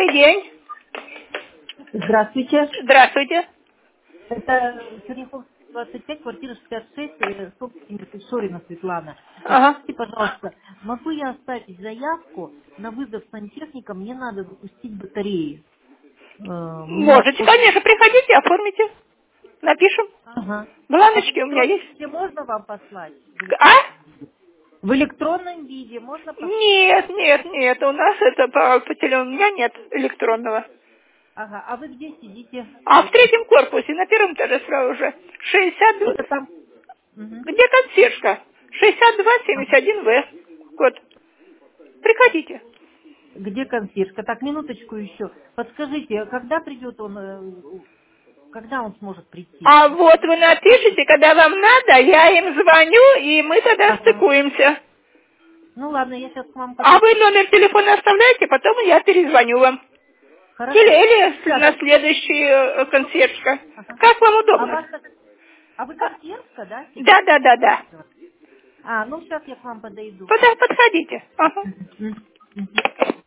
Добрый день. Здравствуйте. Здравствуйте. Это Черняховская, 25, квартира 66, собственница Шорина Светлана. Ага. Скажите, пожалуйста, могу я оставить заявку на вызов сантехника? Мне надо запустить батареи. У меня Можете, конечно, приходите, оформите. Напишем. Ага. А в Бланочки у меня электронном есть. виде можно вам послать? А? В электронном виде можно послать? Нет, нет, нет. У нас это по телефону. У меня нет электронного. Ага. А вы где сидите? А в третьем корпусе, на первом этаже сразу же. 62. Это там? Мгм. Где консьержка? Ага. 6271В. Код. Приходите. Где консьержка? Так, минуточку еще. Подскажите, когда придет он, когда он сможет прийти? А вот вы напишите, когда вам надо, я им звоню, и мы тогда Ага. стыкуемся. Ну ладно, я сейчас к вам А подойду. вы номер телефона оставляете, потом я перезвоню вам. Хорошо. Или Сейчас. на следующий консьержка. Ага. Как вам А удобно? вас, а вы консьержка, да, Да, сидите? да, да, да. А, ну сейчас я к вам подойду. Подходите. Ага. Мгм. Мгм.